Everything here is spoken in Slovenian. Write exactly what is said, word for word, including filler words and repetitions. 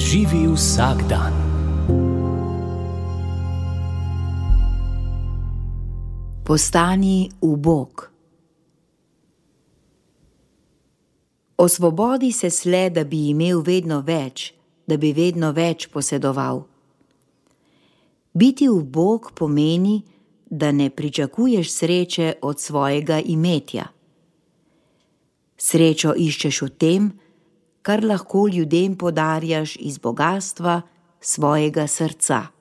Živi vsak dan. Postani ubog. Osvobodi se sle, da bi imel vedno več, da bi vedno več posedoval. Biti ubog pomeni, da ne pričakuješ sreče od svojega imetja. Srečo iščeš v tem, kar lahko ljudem podarjaš iz bogastva svojega srca.